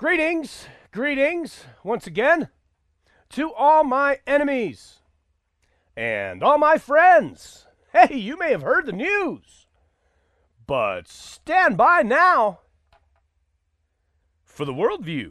Greetings, once again, to all my enemies and all my friends. Hey, you may have heard the news, but stand by now for the worldview.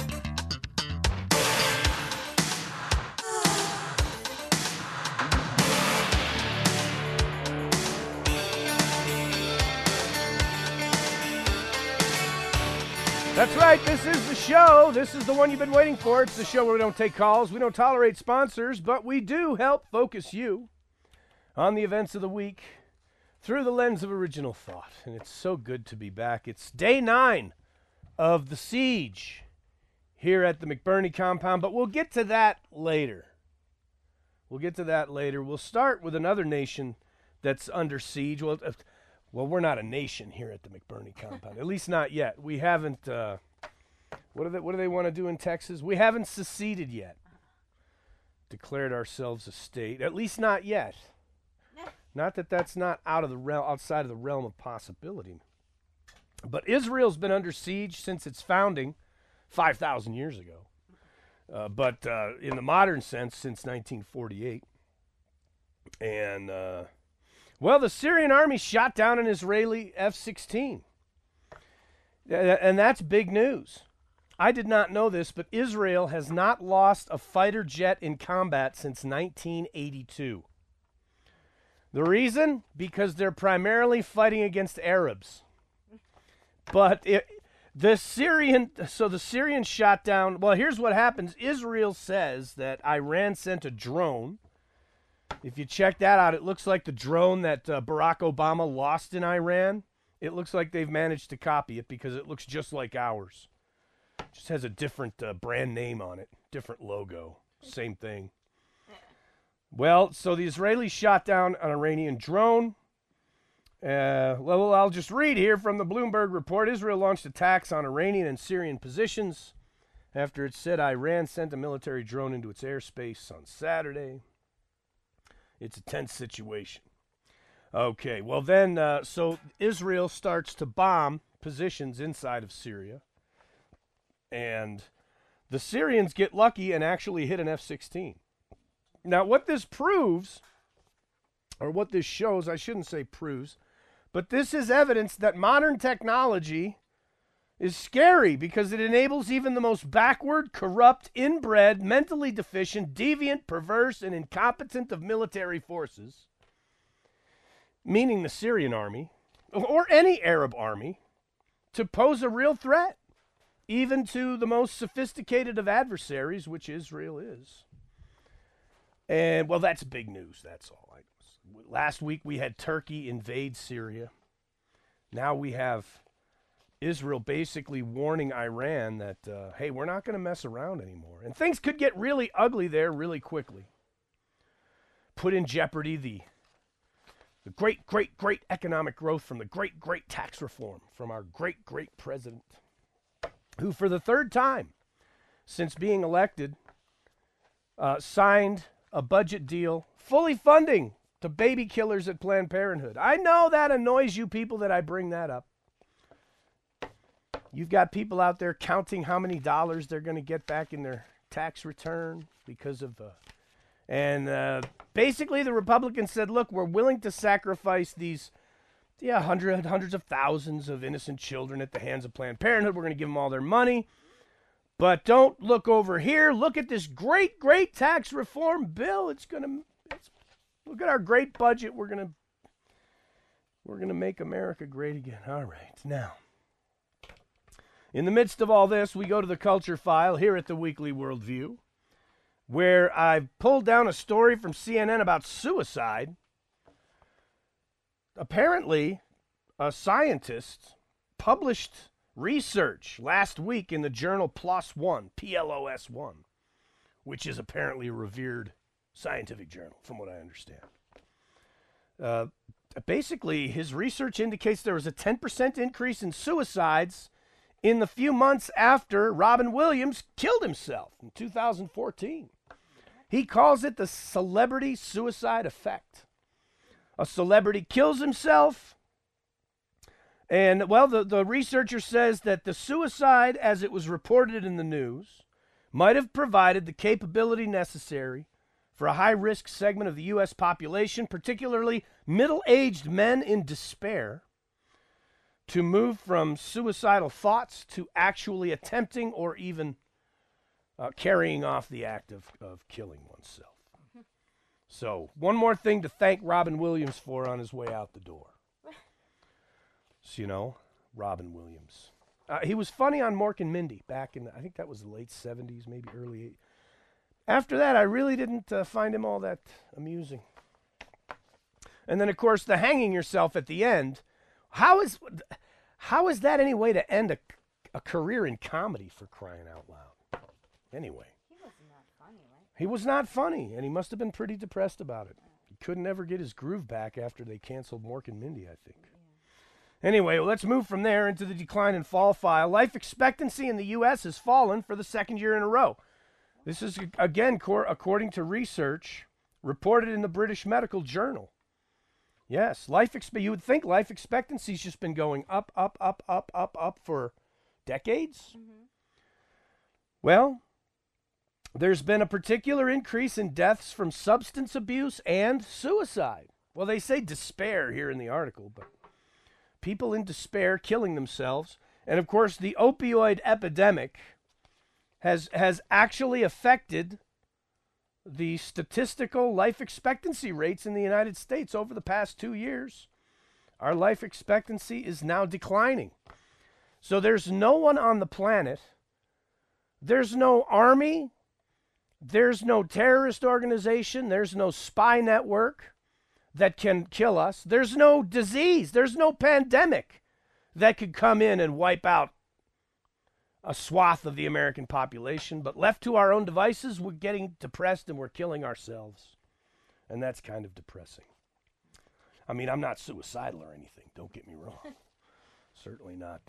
That's right, this is the show. This is the one you've been waiting for. It's the show where we don't take calls, we don't tolerate sponsors, but we do help focus you on the events of the week through the lens of original thought. And it's so good to be back. It's day 9 of the siege here at the McBurney compound, but we'll get to that later. We'll start with another nation that's under siege. Well, we're not a nation here at the McBurney compound, at least not yet. We haven't, what do they want to do in Texas? We haven't seceded yet, declared ourselves a state, at least not yet. Not that that's not outside of the realm of possibility. But Israel's been under siege since its founding 5,000 years ago. But in the modern sense, since 1948. And, well, the Syrian army shot down an Israeli F-16. And that's big news. I did not know this, but Israel has not lost a fighter jet in combat since 1982. The reason? Because they're primarily fighting against Arabs. But the Syrians shot down, well, here's what happens. Israel says that Iran sent a drone. If you check that out, it looks like the drone that Barack Obama lost in Iran. It looks like they've managed to copy it because it looks just like ours. It just has a different brand name on it, different logo, same thing. Well, so the Israelis shot down an Iranian drone. Well, I'll just read here from the Bloomberg report. Israel launched attacks on Iranian and Syrian positions after it said Iran sent a military drone into its airspace on Saturday. It's a tense situation. Okay, well then, so Israel starts to bomb positions inside of Syria. And the Syrians get lucky and actually hit an F-16. Now, what this proves, or what this shows, I shouldn't say proves, but this is evidence that modern technology is scary because it enables even the most backward, corrupt, inbred, mentally deficient, deviant, perverse, and incompetent of military forces, meaning the Syrian army, or any Arab army, to pose a real threat, even to the most sophisticated of adversaries, which Israel is. And, well, that's big news, that's all. Last week we had Turkey invade Syria. Now we have Israel basically warning Iran that, hey, we're not going to mess around anymore. And things could get really ugly there really quickly. Put in jeopardy the great economic growth from the great tax reform from our great president, who for the third time since being elected signed a budget deal fully funding the baby killers at Planned Parenthood. I know that annoys you people that I bring that up. You've got people out there counting how many dollars they're going to get back in their tax return because of basically the Republicans said, look, we're willing to sacrifice these hundreds of thousands of innocent children at the hands of Planned Parenthood. We're going to give them all their money. But don't look over here. Look at this great tax reform bill. Look at our great budget. We're going to make America great again. All right. Now, in the midst of all this, we go to the culture file here at the Weekly Worldview, where I've pulled down a story from CNN about suicide. Apparently, a scientist published research last week in the journal PLOS One, PLOS1, which is apparently a revered scientific journal, from what I understand. Basically, his research indicates there was a 10% increase in suicides in the few months after Robin Williams killed himself in 2014. He calls it the celebrity suicide effect. A celebrity kills himself, And, well, the researcher says that the suicide, as it was reported in the news, might have provided the capability necessary for a high-risk segment of the U.S. population, particularly middle-aged men in despair, to move from suicidal thoughts to actually attempting or even carrying off the act of killing oneself. So, one more thing to thank Robin Williams for on his way out the door. So, you know, Robin Williams. He was funny on Mork and Mindy back in, I think that was the late 70s, maybe early 80s. After that, I really didn't find him all that amusing. And then, of course, the hanging yourself at the end. How is that any way to end a career in comedy, for crying out loud? Anyway. He was not funny, right? He was not funny, and he must have been pretty depressed about it. He couldn't ever get his groove back after they canceled Mork and Mindy, I think. Anyway, let's move from there into the decline and fall file. Life expectancy in the U.S. has fallen for the second year in a row. This is, again, according to research reported in the British Medical Journal. Yes, you would think life expectancy's just been going up for decades. Mm-hmm. Well, there's been a particular increase in deaths from substance abuse and suicide. Well, they say despair here in the article, but people in despair killing themselves. And, of course, the opioid epidemic has actually affected the statistical life expectancy rates in the United States over the past 2 years. Our life expectancy is now declining. So there's no one on the planet, there's no army, there's no terrorist organization, there's no spy network that can kill us. There's no disease, there's no pandemic that could come in and wipe out a swath of the American population. But left to our own devices, we're getting depressed and we're killing ourselves. And that's kind of depressing. I mean, I'm not suicidal or anything, don't get me wrong. Certainly not.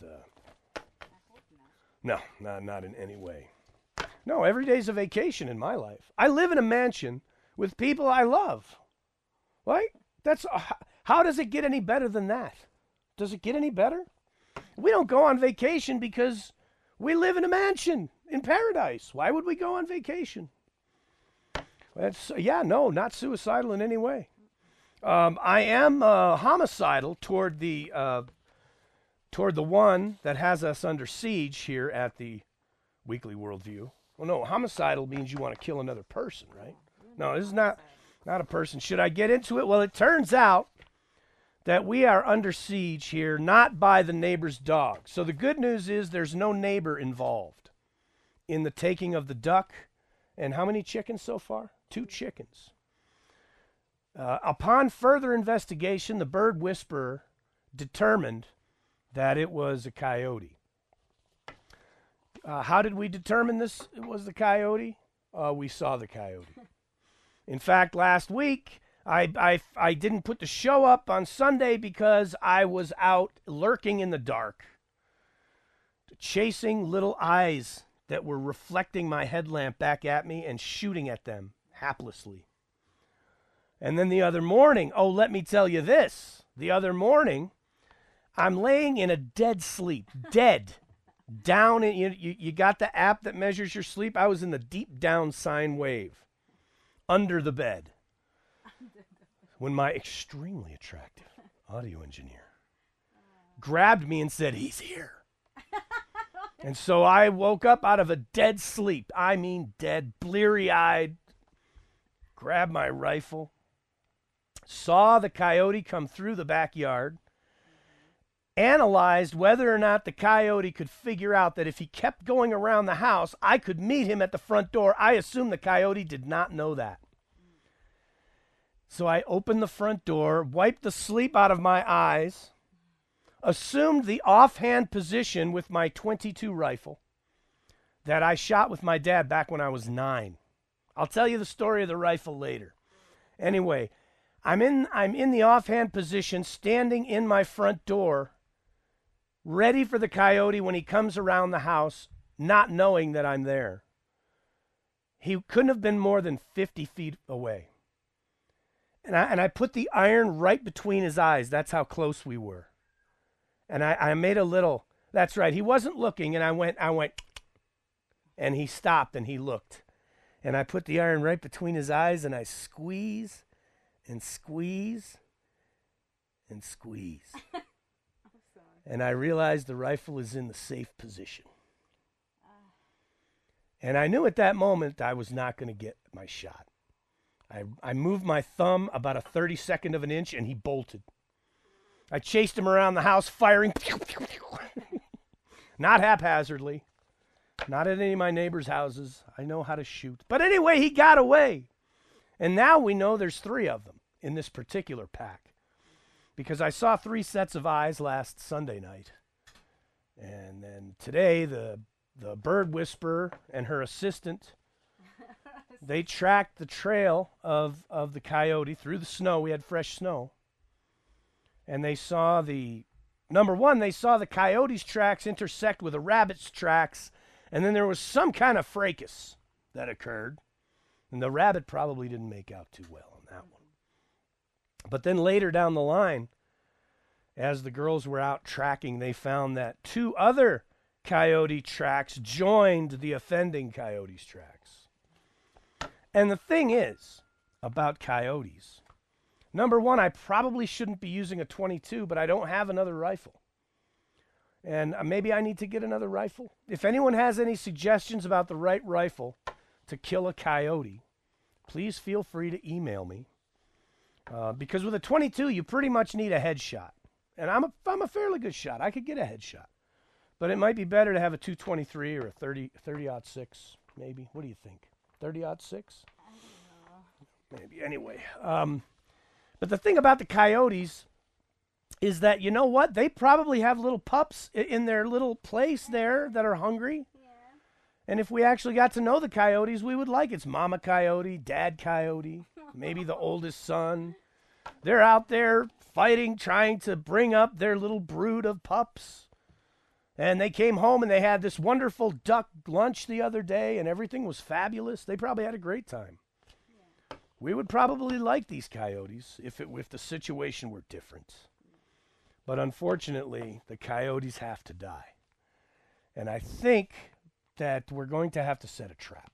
No, not in any way. No, every day's a vacation in my life. I live in a mansion with people I love. Right? How does it get any better than that? Does it get any better? We don't go on vacation because we live in a mansion in paradise. Why would we go on vacation? Not suicidal in any way. I am homicidal toward the one that has us under siege here at the Weekly Worldview. Well, no, homicidal means you want to kill another person, right? No, this is not a person. Should I get into it? Well, it turns out that we are under siege here, not by the neighbor's dog. So the good news is there's no neighbor involved in the taking of the duck. And how many chickens so far? 2 chickens. Upon further investigation, the bird whisperer determined that it was a coyote. How did we determine this was the coyote? We saw the coyote. In fact, last week, I didn't put the show up on Sunday because I was out lurking in the dark, chasing little eyes that were reflecting my headlamp back at me and shooting at them haplessly. And then the other morning, let me tell you this. The other morning, I'm laying in a dead sleep, dead, down. You got the app that measures your sleep? I was in the deep down sine wave, under the bed, when my extremely attractive audio engineer grabbed me and said, "He's here." And so I woke up out of a dead sleep. I mean dead, bleary-eyed, grabbed my rifle, saw the coyote come through the backyard, analyzed whether or not the coyote could figure out that if he kept going around the house, I could meet him at the front door. I assumed the coyote did not know that. So I opened the front door, wiped the sleep out of my eyes, assumed the offhand position with my .22 rifle that I shot with my dad back when I was 9. I'll tell you the story of the rifle later. Anyway, I'm in the offhand position, standing in my front door, ready for the coyote when he comes around the house, not knowing that I'm there. He couldn't have been more than 50 feet away. And I put the iron right between his eyes. That's how close we were. And I made a little, that's right, he wasn't looking, and I went, and he stopped and he looked. And I put the iron right between his eyes, and I squeeze and squeeze and squeeze. And I realized the rifle is in the safe position. And I knew at that moment I was not going to get my shot. I moved my thumb about a 32nd of an inch, and he bolted. I chased him around the house, firing. Not haphazardly. Not at any of my neighbors' houses. I know how to shoot. But anyway, he got away. And now we know there's 3 of them in this particular pack. Because I saw 3 sets of eyes last Sunday night. And then today, the bird whisperer and her assistant, they tracked the trail of the coyote through the snow. We had fresh snow. And they saw number one, they saw the coyote's tracks intersect with a rabbit's tracks. And then there was some kind of fracas that occurred. And the rabbit probably didn't make out too well on that one. But then later down the line, as the girls were out tracking, they found that 2 other coyote tracks joined the offending coyote's tracks. And the thing is about coyotes, number one, I probably shouldn't be using a .22, but I don't have another rifle. And maybe I need to get another rifle. If anyone has any suggestions about the right rifle to kill a coyote, please feel free to email me. Because with a .22, you pretty much need a headshot. And I'm a fairly good shot. I could get a headshot. But it might be better to have a .223 or a 30-06, maybe. What do you think? 30-06? I don't know. Maybe. Anyway. But the thing about the coyotes is that, you know what? They probably have little pups in their little place there that are hungry. Yeah. And if we actually got to know the coyotes, we would like it's Mama Coyote, Dad Coyote, maybe the oldest son. They're out there fighting, trying to bring up their little brood of pups. And they came home and they had this wonderful duck lunch the other day, and everything was fabulous. They probably had a great time. Yeah. We would probably like these coyotes if the situation were different. But unfortunately, the coyotes have to die. And I think that we're going to have to set a trap.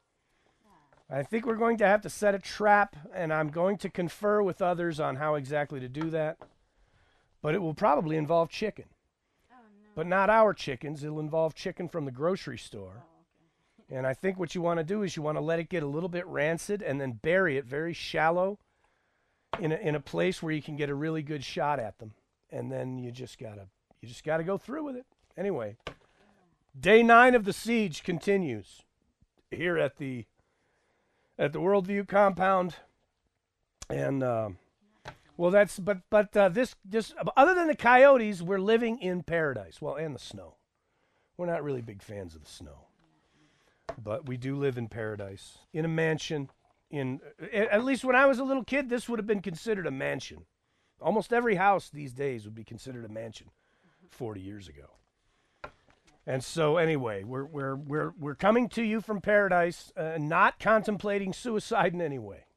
I think we're going to have to set a trap, and I'm going to confer with others on how exactly to do that. But it will probably involve chicken. Oh, no. But not our chickens. It'll involve chicken from the grocery store. Oh, okay. And I think what you want to do is you want to let it get a little bit rancid and then bury it very shallow in a place where you can get a really good shot at them. And then you just gotta go through with it. Anyway, day 9 of the siege continues here at the Worldview compound. And this other than the coyotes, we're living in paradise. Well, and the snow. We're not really big fans of the snow, but we do live in paradise in a mansion. At least when I was a little kid, this would have been considered a mansion. Almost every house these days would be considered a mansion 40 years ago. And so anyway, we're coming to you from paradise, not contemplating suicide in any way.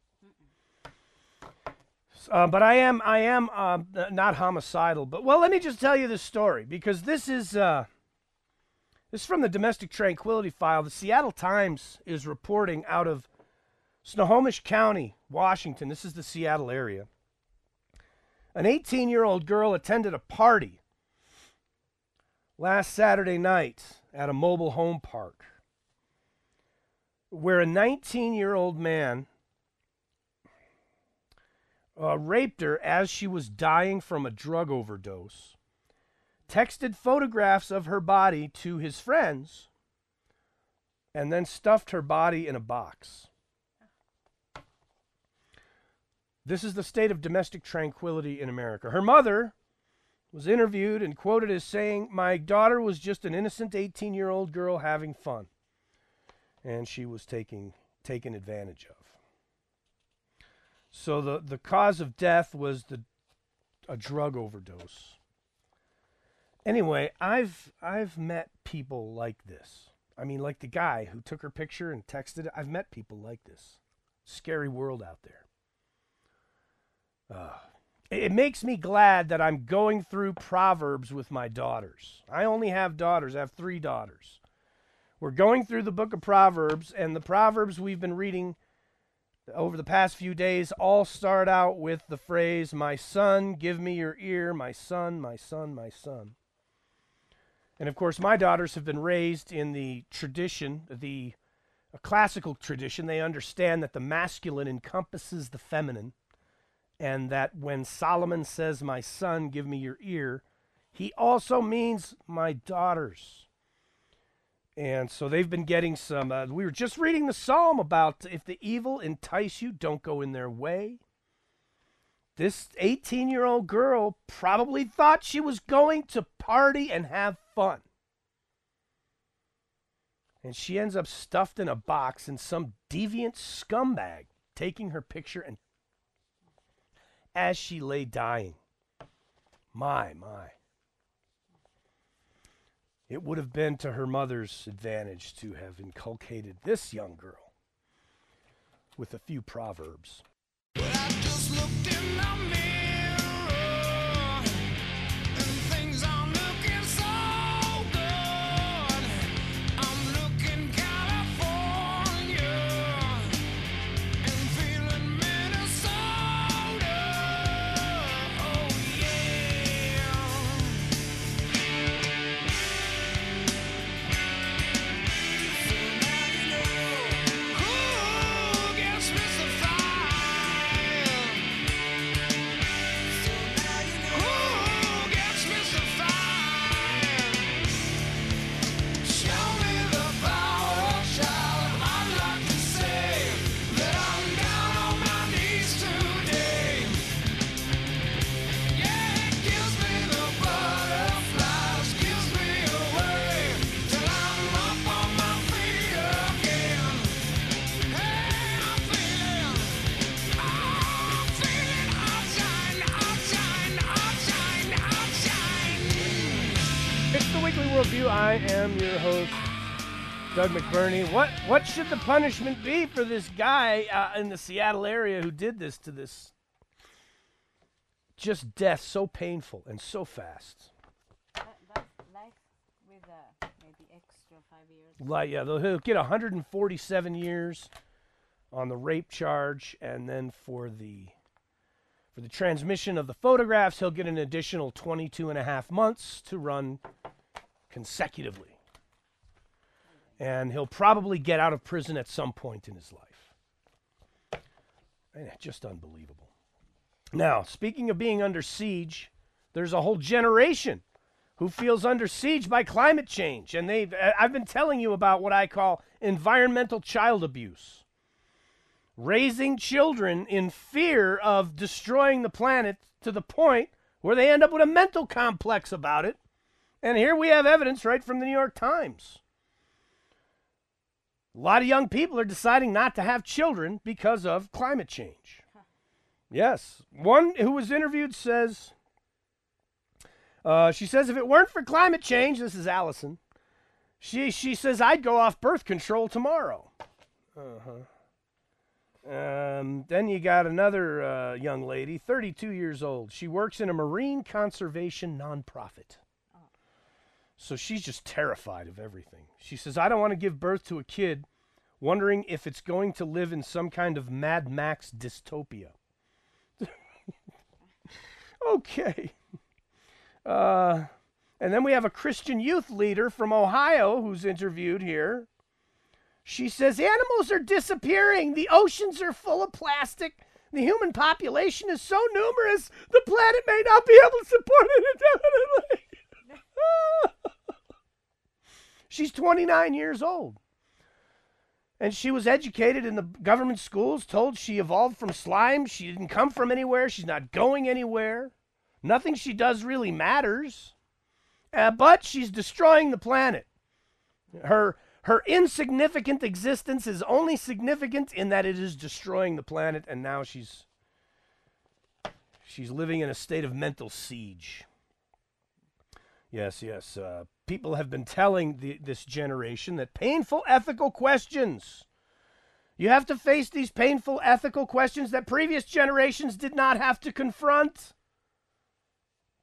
But I am not homicidal. But well, let me just tell you this story, because this is from the Domestic Tranquility File. The Seattle Times is reporting out of Snohomish County, Washington. This is the Seattle area. An 18-year-old girl attended a party last Saturday night at a mobile home park where a 19-year-old man raped her as she was dying from a drug overdose, texted photographs of her body to his friends, and then stuffed her body in a box. This is the state of domestic tranquility in America. Her mother was interviewed and quoted as saying, "My daughter was just an innocent 18-year-old girl having fun, and she was taken advantage of." So the cause of death was a drug overdose. Anyway, I've met people like this. I mean, like the guy who took her picture and texted it. I've met people like this. Scary world out there. It makes me glad that I'm going through Proverbs with my daughters. I only have daughters. I have 3 daughters. We're going through the book of Proverbs, and the Proverbs we've been reading over the past few days all start out with the phrase, "My son, give me your ear, my son, my son, my son." And of course, my daughters have been raised in the tradition, a classical tradition. They understand that the masculine encompasses the feminine, and that when Solomon says, "My son, give me your ear," he also means my daughters. And so they've been getting some, we were just reading the psalm about if the evil entice you, don't go in their way. This 18-year-old girl probably thought she was going to party and have fun. And she ends up stuffed in a box and some deviant scumbag taking her picture and as she lay dying. My. It would have been to her mother's advantage to have inculcated this young girl with a few proverbs. Well, I just looked in the mirror and things aren't looking so good. I'm looking California and feeling Minnesota. Oh yeah. So now you know who gets mystified. So now you know who gets mystified. Show me the power, child. I'd like to say that I'm down on my knees today. Yeah, it gives me the butterflies, gives me away till I'm up on my feet again. Hey, I'm feeling outshine. It's the Weekly Worldview. I am your host, Doug McBurney. What should the punishment be for this guy in the Seattle area who did this to this? Just death so painful and so fast. That's life with maybe extra 5 years. Like, yeah, he'll get 147 years on the rape charge, and then for the transmission of the photographs, he'll get an additional 22 and a half months to run consecutively. And he'll probably get out of prison at some point in his life. Just unbelievable. Now, speaking of being under siege, there's a whole generation who feels under siege by climate change. And I've been telling you about what I call environmental child abuse. Raising children in fear of destroying the planet to the point where they end up with a mental complex about it. And here we have evidence right from the New York Times. A lot of young people are deciding not to have children because of climate change. Yes. One who was interviewed says, she says, if it weren't for climate change, this is Allison, she says, I'd go off birth control tomorrow. Then you got another young lady, 32 years old. She works in a marine conservation nonprofit. So she's just terrified of everything. She says, I don't want to give birth to a kid wondering if it's going to live in some kind of Mad Max dystopia. Okay. And then we have a Christian youth leader from Ohio who's interviewed here. She says, animals are disappearing. The oceans are full of plastic. The human population is so numerous, the planet may not be able to support it indefinitely. She's 29 years old. And she was educated in the government schools, told she evolved from slime. She didn't come from anywhere. She's not going anywhere. Nothing she does really matters. But she's destroying the planet. Her insignificant existence is only significant in that it is destroying the planet, and now she's living in a state of mental siege. Yes. People have been telling this generation that painful ethical questions. You have to face these painful ethical questions that previous generations did not have to confront.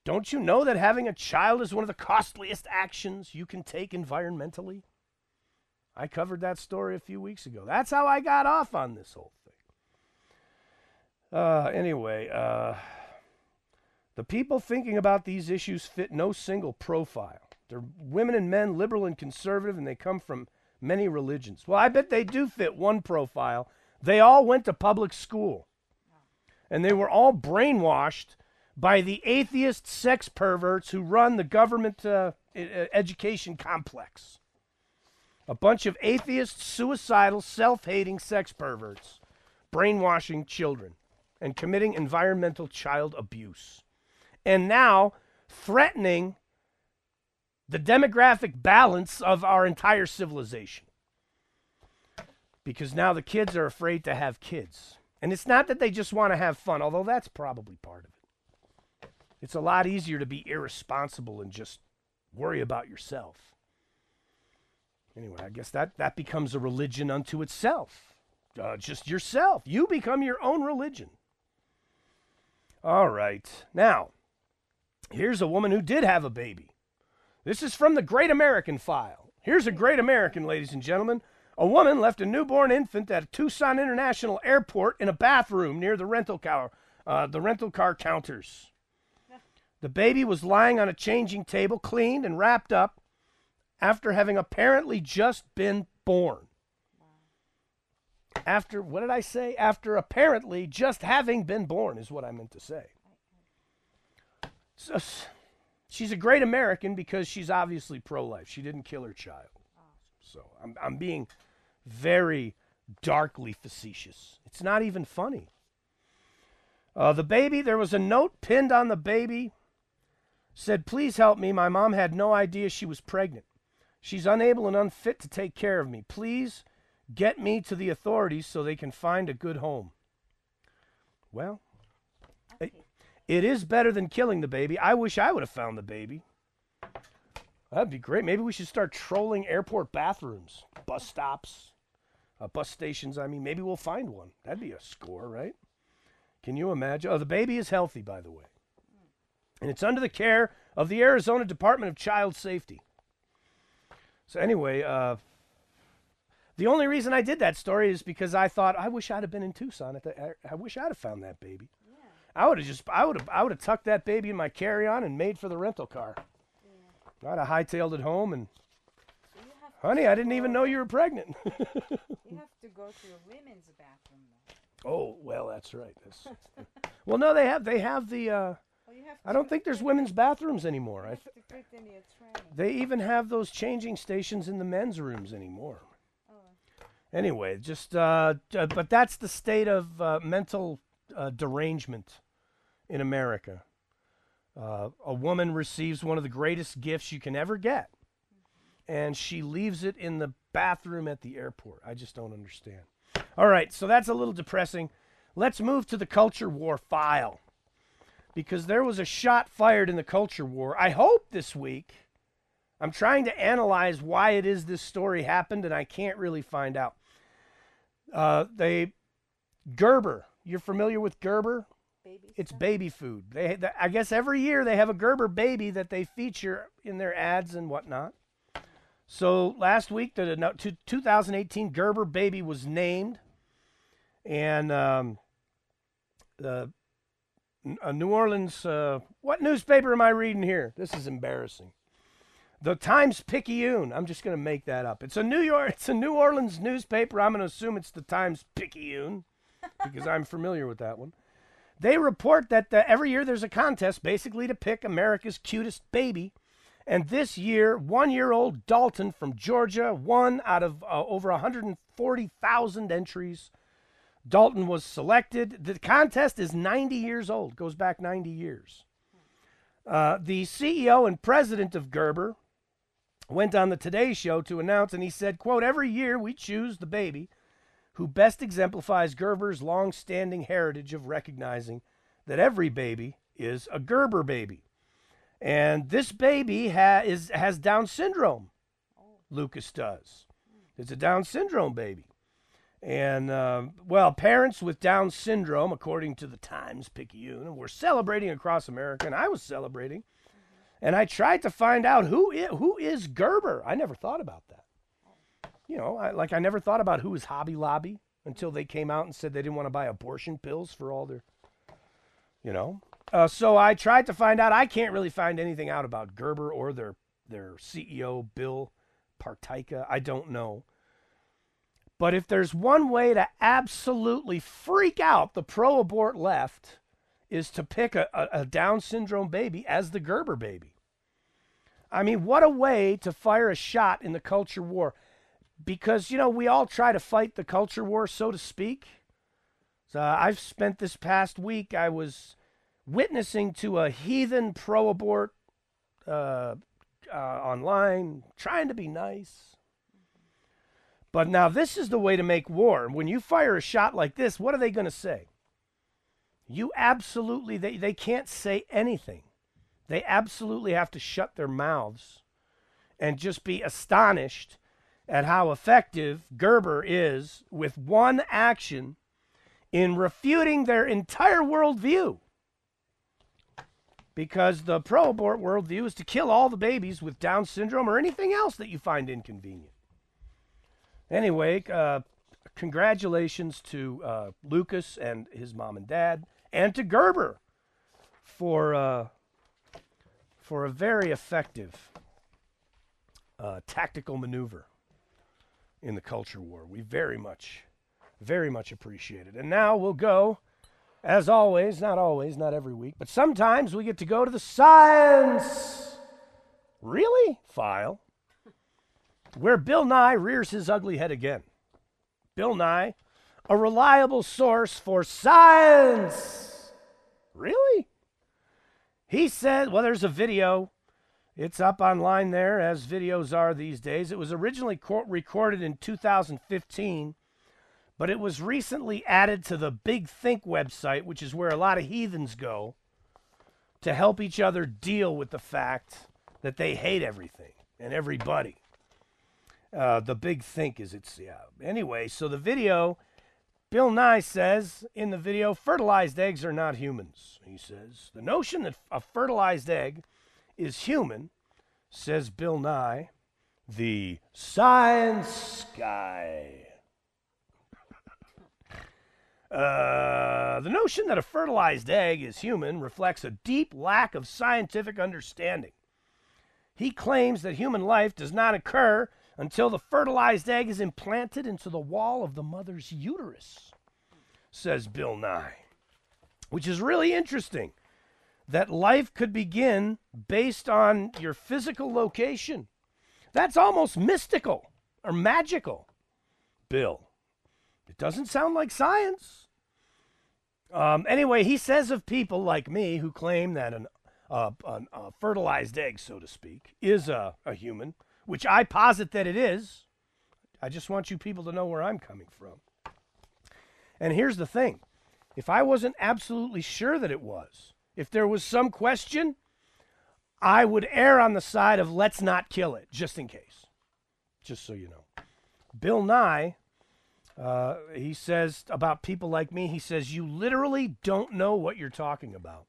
Don't you know that having a child is one of the costliest actions you can take environmentally? I covered that story a few weeks ago. That's how I got off on this whole thing. Anyway, the people thinking about these issues fit no single profile. They're women and men, liberal and conservative, and they come from many religions. Well, I bet they do fit one profile. They all went to public school. And they were all brainwashed by the atheist sex perverts who run the government education complex. A bunch of atheist, suicidal, self-hating sex perverts brainwashing children and committing environmental child abuse. And now threatening the demographic balance of our entire civilization. Because now the kids are afraid to have kids. And it's not that they just want to have fun, although that's probably part of it. It's a lot easier to be irresponsible and just worry about yourself. Anyway, I guess that becomes a religion unto itself. Just yourself. You become your own religion. All right. Now, here's a woman who did have a baby. This is from the Great American File. Here's a Great American, ladies and gentlemen. A woman left a newborn infant at Tucson International Airport in a bathroom near the rental car counters. The baby was lying on a changing table, cleaned and wrapped up, after having apparently just been born. After, what did I say? After apparently just having been born is what I meant to say. So, she's a great American because she's obviously pro-life. She didn't kill her child. So I'm being very darkly facetious. It's not even funny. The baby, there was a note pinned on the baby. Said, please help me. My mom had no idea she was pregnant. She's unable and unfit to take care of me. Please get me to the authorities so they can find a good home. Well, it is better than killing the baby. I wish I would have found the baby. That'd be great. Maybe we should start trolling airport bathrooms, bus stops, bus stations. I mean, maybe we'll find one. That'd be a score, right? Can you imagine? Oh, the baby is healthy, by the way. And it's under the care of the Arizona Department of Child Safety. So anyway, the only reason I did that story is because I thought, I wish I'd have been in Tucson. I wish I'd have found that baby. Yeah. I would have tucked that baby in my carry-on and made for the rental car. Yeah. I'd have hightailed it home and, honey, I didn't even know you were pregnant. You have to go to a women's bathroom though. Oh, well, that's right. Well, no, they have the. I don't think there's women's bathrooms anymore. They even have those changing stations in the men's rooms anymore. Oh. Anyway, but that's the state of mental derangement in America. A woman receives one of the greatest gifts you can ever get, and she leaves it in the bathroom at the airport. I just don't understand. All right, so that's a little depressing. Let's move to the culture war file. Because there was a shot fired in the culture war. I hope this week, I'm trying to analyze why it is this story happened, and I can't really find out. Gerber, you're familiar with Gerber? It's baby food. I guess every year they have a Gerber baby that they feature in their ads and whatnot. So last week, the 2018 Gerber baby was named, and New Orleans, what newspaper am I reading here? This is embarrassing. The Times-Picayune. I'm just going to make that up. It's a New Orleans newspaper. I'm going to assume it's the Times-Picayune because I'm familiar with that one. They report that every year there's a contest basically to pick America's cutest baby. And this year, 1-year-old Dalton from Georgia won out of over 140,000 entries. Dalton was selected. The contest is 90 years old, goes back 90 years. The CEO and president of Gerber went on the Today Show to announce, and he said, quote, every year we choose the baby who best exemplifies Gerber's long-standing heritage of recognizing that every baby is a Gerber baby. And this baby has Down syndrome, Lucas does. It's a Down syndrome baby. And, well, parents with Down syndrome, according to the Times-Picayune, were celebrating across America, and I was celebrating. And I tried to find out who is Gerber. I never thought about that. You know, I never thought about who is Hobby Lobby until they came out and said they didn't want to buy abortion pills for all their, you know. So I tried to find out. I can't really find anything out about Gerber or their CEO, Bill Partyka. I don't know. But if there's one way to absolutely freak out the pro-abort left is to pick a Down syndrome baby as the Gerber baby. I mean, what a way to fire a shot in the culture war. Because, you know, we all try to fight the culture war, so to speak. So I've spent this past week, I was witnessing to a heathen pro-abort online, trying to be nice. But now this is the way to make war. When you fire a shot like this, what are they going to say? You absolutely, they can't say anything. They absolutely have to shut their mouths and just be astonished at how effective Gerber is with one action in refuting their entire worldview. Because the pro-abort worldview is to kill all the babies with Down syndrome or anything else that you find inconvenient. Anyway, congratulations to Lucas and his mom and dad, and to Gerber for a very effective tactical maneuver in the culture war. We very much appreciate it. And now we'll go, as always, not every week, but sometimes we get to go to the science file, where Bill Nye rears his ugly head again. Bill Nye, a reliable source for science. Really? He said, well, there's a video. It's up online there, as videos are these days. It was originally recorded in 2015, but it was recently added to the Big Think website, which is where a lot of heathens go to help each other deal with the fact that they hate everything and everybody. The Big Think is its, yeah. Anyway, so the video, Bill Nye says in the video, fertilized eggs are not humans. He says, the notion that a fertilized egg is human, says Bill Nye, the science guy. The notion that a fertilized egg is human reflects a deep lack of scientific understanding. He claims that human life does not occur until the fertilized egg is implanted into the wall of the mother's uterus, says Bill Nye, which is really interesting, that life could begin based on your physical location. That's almost mystical or magical, Bill. It doesn't sound like science. Anyway, he says of people like me who claim that a fertilized egg, so to speak, is a human, which I posit that it is. I just want you people to know where I'm coming from. And here's the thing. If I wasn't absolutely sure that it was, if there was some question, I would err on the side of let's not kill it, just in case. Just so you know. Bill Nye, he says about people like me, he says, you literally don't know what you're talking about.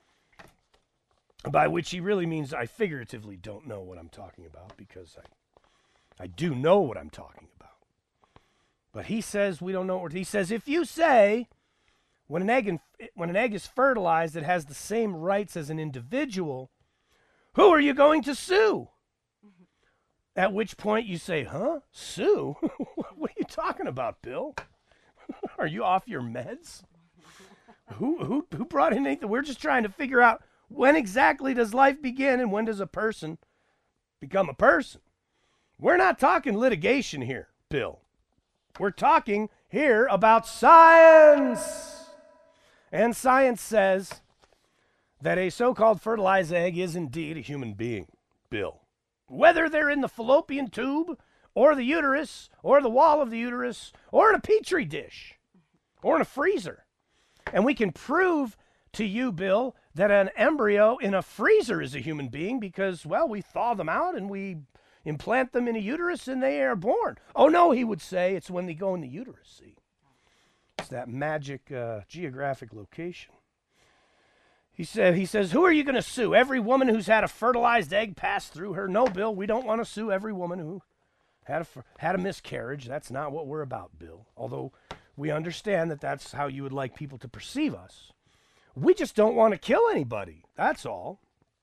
By which he really means I figuratively don't know what I'm talking about, because I do know what I'm talking about. But he says we don't know what he says. If you say when an egg is fertilized, it has the same rights as an individual, who are you going to sue? At which point you say, huh? Sue? What are you talking about, Bill? Are you off your meds? Who brought in anything? We're just trying to figure out, when exactly does life begin and when does a person become a person? We're not talking litigation here, Bill. We're talking here about science. And science says that a so-called fertilized egg is indeed a human being, Bill. Whether they're in the fallopian tube or the uterus or the wall of the uterus or in a petri dish or in a freezer. And we can prove to you, Bill, that an embryo in a freezer is a human being because, well, we thaw them out and we implant them in a uterus and they are born. Oh, no, he would say, it's when they go in the uterus, see. It's that magic geographic location. He says, who are you going to sue? Every woman who's had a fertilized egg pass through her? No, Bill, we don't want to sue every woman who had a miscarriage. That's not what we're about, Bill. Although we understand that that's how you would like people to perceive us. We just don't want to kill anybody. That's all.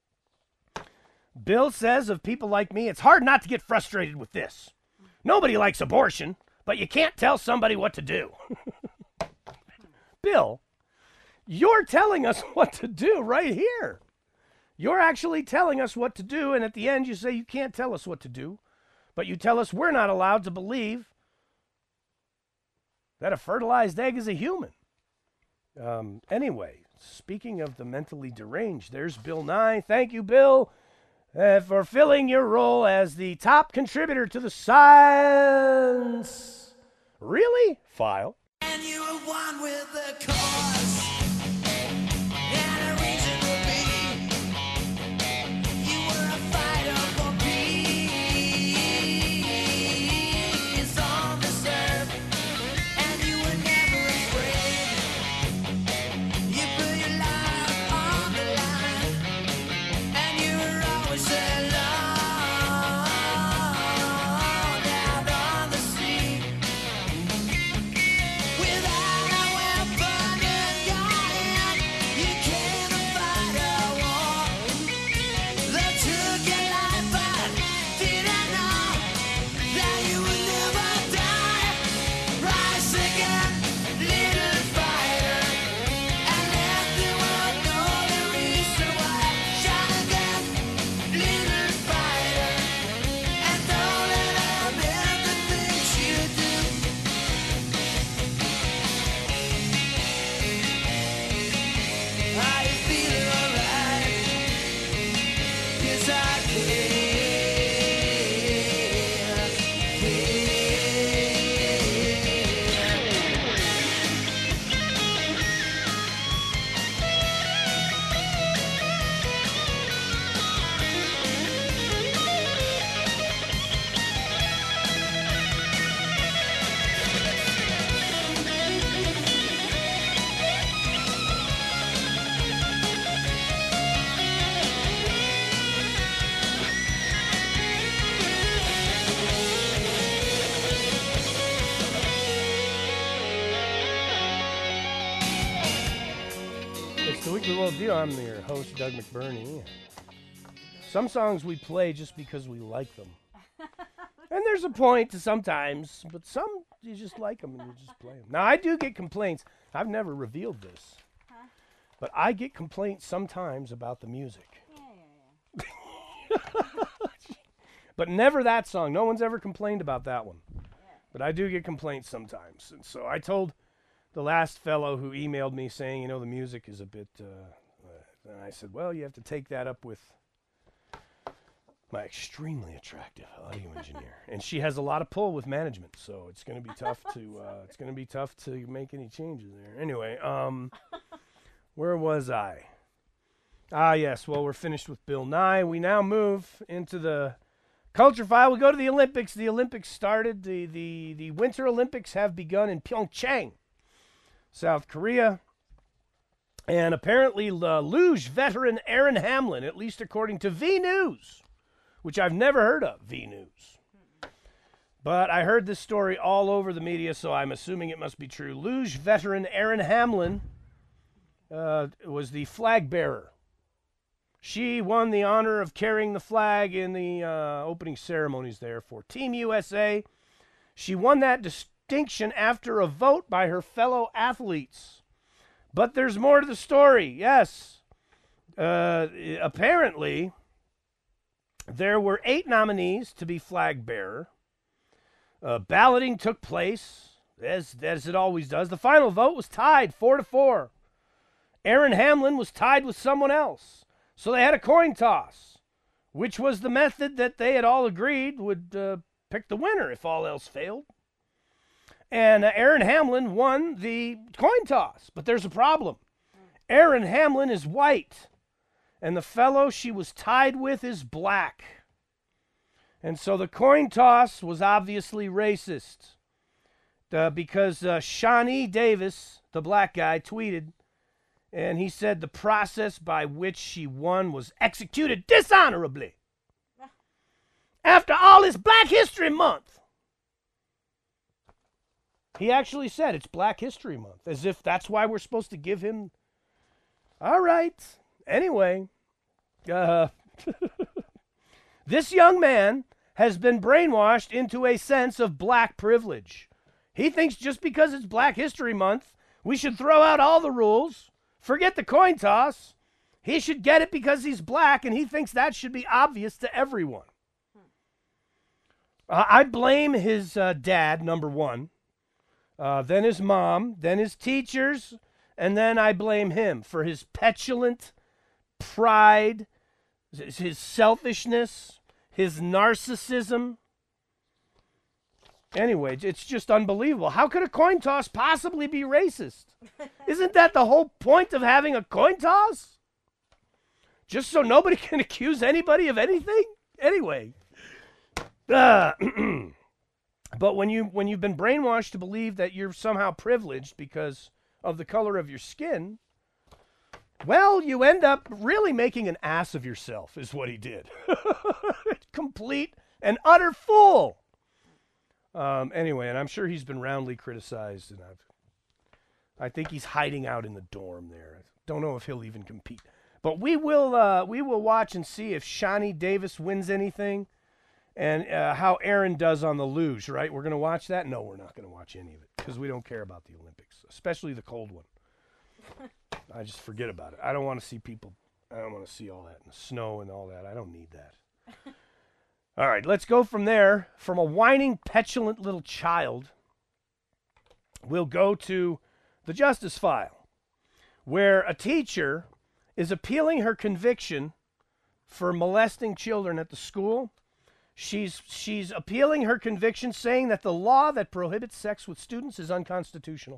Bill says of people like me, it's hard not to get frustrated with this. Nobody likes abortion, but you can't tell somebody what to do. Bill, you're telling us what to do right here. You're actually telling us what to do, and at the end you say you can't tell us what to do, but you tell us we're not allowed to believe that a fertilized egg is a human. Anyway, speaking of the mentally deranged, there's Bill Nye. Thank you, Bill, for filling your role as the top contributor to the Science Really File. And you were one with the cause, and a reason to be. You were a fighter for peace on this earth, and you were never afraid. You put your life on the line, and you were always alone out on the sea. Without a weapon in your hand, you came to fight a war that took your life, but didn't know that you would never die. Rise again, little fighter, and let the world know the reason why. Shine again, little fighter, and don't let them end the things you do. Are you feeling alright? 'Cause I It's the Weekly World Deal. I'm your host, Doug McBurney. Some songs we play just because we like them. And there's a point to sometimes, but some you just like them and you just play them. Now, I do get complaints. I've never revealed this. But I get complaints sometimes about the music. Yeah. But never that song. No one's ever complained about that one. But I do get complaints sometimes. And so I told the last fellow who emailed me saying, the music is a bit... and I said, well, you have to take that up with my extremely attractive audio engineer. And she has a lot of pull with management, so it's going to be tough to make any changes there. Anyway, where was I? Yes, well, we're finished with Bill Nye. We now move into the Culture File. We go to the Olympics. The Olympics started. The Winter Olympics have begun in Pyeongchang, South Korea. And apparently luge veteran Aaron Hamlin, at least according to V News, which I've never heard of, V News. But I heard this story all over the media, so I'm assuming it must be true. Luge veteran Aaron Hamlin was the flag bearer. She won the honor of carrying the flag in the opening ceremonies there for Team USA. She won that distinction after a vote by her fellow athletes. But there's more to the story. Yes. Apparently, there were 8 nominees to be flag bearer. Balloting took place, as it always does. The final vote was tied 4-4. Aaron Hamlin was tied with someone else. So they had a coin toss, which was the method that they had all agreed would pick the winner if all else failed. And Aaron Hamlin won the coin toss. But there's a problem. Aaron Hamlin is white, and the fellow she was tied with is black. And so the coin toss was obviously racist because Shawnee Davis, the black guy, tweeted, and he said the process by which she won was executed dishonorably. After all, it's Black History Month. He actually said it's Black History Month, as if that's why we're supposed to give him. All right. Anyway, this young man has been brainwashed into a sense of black privilege. He thinks just because it's Black History Month, we should throw out all the rules, forget the coin toss. He should get it because he's black, and he thinks that should be obvious to everyone. I blame his dad, number one, then his mom, then his teachers, and then I blame him for his petulant pride, his selfishness, his narcissism. Anyway, it's just unbelievable. How could a coin toss possibly be racist? Isn't that the whole point of having a coin toss? Just so nobody can accuse anybody of anything? Anyway. But when you've been brainwashed to believe that you're somehow privileged because of the color of your skin, well, you end up really making an ass of yourself, is what he did. Complete and utter fool. Anyway, and I'm sure he's been roundly criticized, and I think he's hiding out in the dorm there. Don't know if he'll even compete. But we will watch and see if Shawnee Davis wins anything, and how Aaron does on the luge, right? We're going to watch that? No, we're not going to watch any of it, because we don't care about the Olympics, especially the cold one. I just forget about it. I don't want to see people. I don't want to see all that, and the snow and all that. I don't need that. All right, let's go from there. From a whining, petulant little child, we'll go to the Justice File, where a teacher is appealing her conviction for molesting children at the school. She's appealing her conviction, saying that the law that prohibits sex with students is unconstitutional.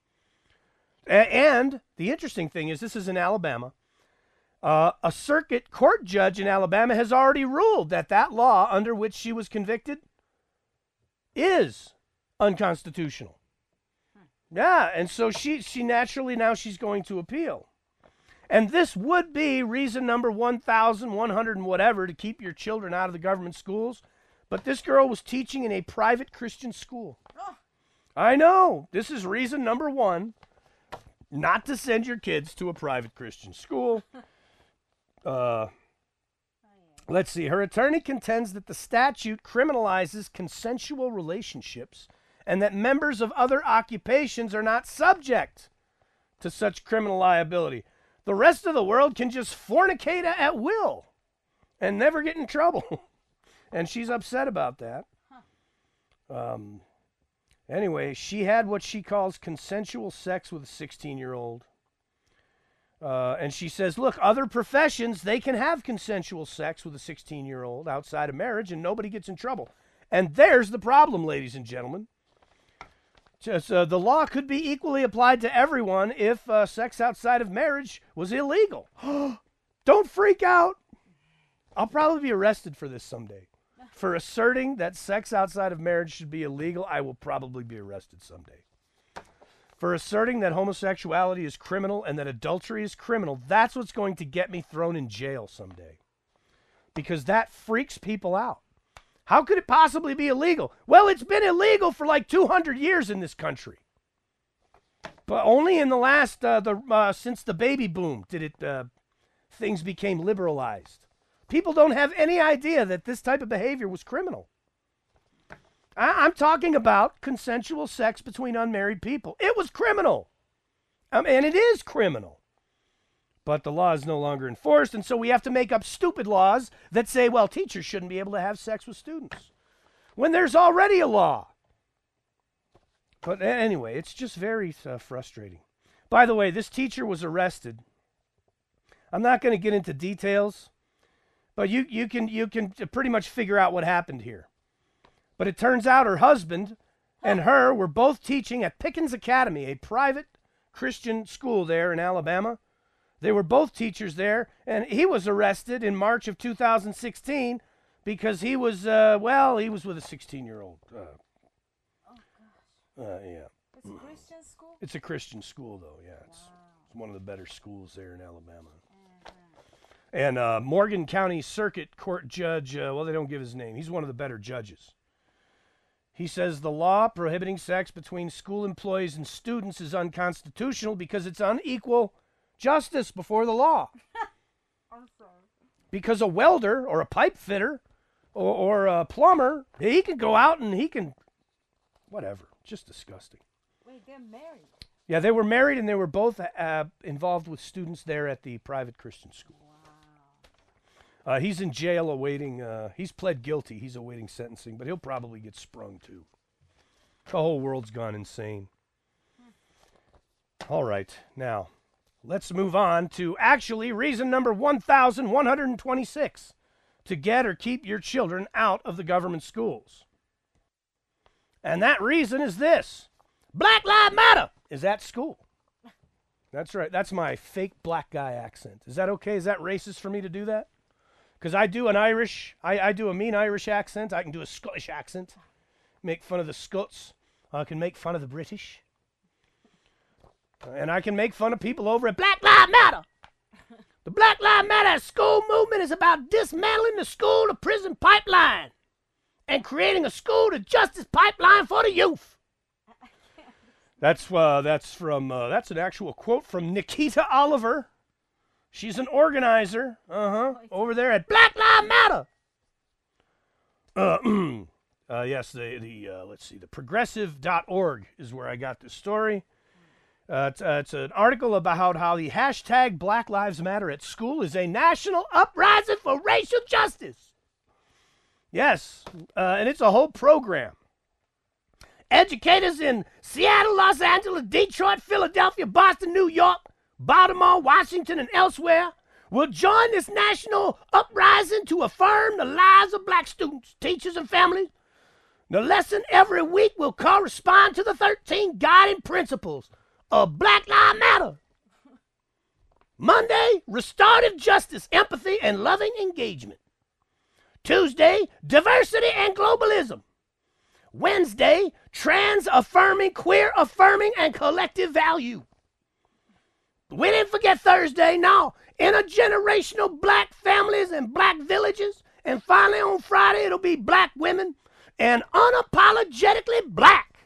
And the interesting thing is, this is in Alabama. A circuit court judge in Alabama has already ruled that law under which she was convicted is unconstitutional. Yeah, and so she naturally now she's going to appeal. And this would be reason number 1,100 and whatever to keep your children out of the government schools. But this girl was teaching in a private Christian school. Oh. I know. This is reason number one, not to send your kids to a private Christian school. Let's see. Her attorney contends that the statute criminalizes consensual relationships and that members of other occupations are not subject to such criminal liability. The rest of the world can just fornicate at will and never get in trouble. And she's upset about that. Anyway, she had what she calls consensual sex with a 16-year-old. And she says, look, other professions, they can have consensual sex with a 16-year-old outside of marriage and nobody gets in trouble. And there's the problem, ladies and gentlemen. Just, the law could be equally applied to everyone if sex outside of marriage was illegal. Don't freak out. I'll probably be arrested for this someday. For asserting that sex outside of marriage should be illegal, I will probably be arrested someday. For asserting that homosexuality is criminal and that adultery is criminal, that's what's going to get me thrown in jail someday. Because that freaks people out. How could it possibly be illegal? Well, it's been illegal for like 200 years in this country. But only in the last, since the baby boom, things became liberalized. People don't have any idea that this type of behavior was criminal. I'm talking about consensual sex between unmarried people. It was criminal. And it is criminal. But the law is no longer enforced, and so we have to make up stupid laws that say, well, teachers shouldn't be able to have sex with students, when there's already a law. But anyway, it's just very frustrating. By the way, this teacher was arrested. I'm not going to get into details, but you can pretty much figure out what happened here. But it turns out her husband and her were both teaching at Pickens Academy, a private Christian school there in Alabama. They were both teachers there, and he was arrested in March of 2016 because he was he was with a 16-year-old. Oh gosh. Yeah. It's a Christian school? It's a Christian school, though. Yeah, it's Wow. one of the better schools there in Alabama. Mhm. And Morgan County Circuit Court Judge, they don't give his name. He's one of the better judges. He says the law prohibiting sex between school employees and students is unconstitutional because it's unequal justice before the law. I'm sorry. Because a welder or a pipe fitter or a plumber, he can go out and he can, whatever. Just disgusting. Wait, they're married? Yeah, they were married and they were both involved with students there at the private Christian school. Wow. He's in jail awaiting, he's pled guilty. He's awaiting sentencing, but he'll probably get sprung too. The whole world's gone insane. All right, now let's move on to actually reason number 1,126 to get or keep your children out of the government schools. And that reason is this: Black Lives Matter is at school. That's right. That's my fake black guy accent. Is that okay? Is that racist for me to do that? Because I do an Irish, I do a mean Irish accent. I can do a Scottish accent. Make fun of the Scots. I can make fun of the British. And I can make fun of people over at Black Lives Matter. The Black Lives Matter school movement is about dismantling the school to prison pipeline and creating a school to justice pipeline for the youth. That's an actual quote from Nikita Oliver. She's an organizer, over there at Black Lives Matter. Yes, let's see, the progressive.org is where I got this story. It's an article about how the hashtag Black Lives Matter at school is a national uprising for racial justice. Yes, and it's a whole program. Educators in Seattle, Los Angeles, Detroit, Philadelphia, Boston, New York, Baltimore, Washington, and elsewhere will join this national uprising to affirm the lives of black students, teachers, and families. The lesson every week will correspond to the 13 guiding principles of Black Lives Matter. Monday, restorative justice, empathy, and loving engagement. Tuesday, diversity and globalism. Wednesday, trans-affirming, queer-affirming, and collective value. We didn't forget Thursday, no. Intergenerational black families and black villages. And finally on Friday, it'll be black women and unapologetically black.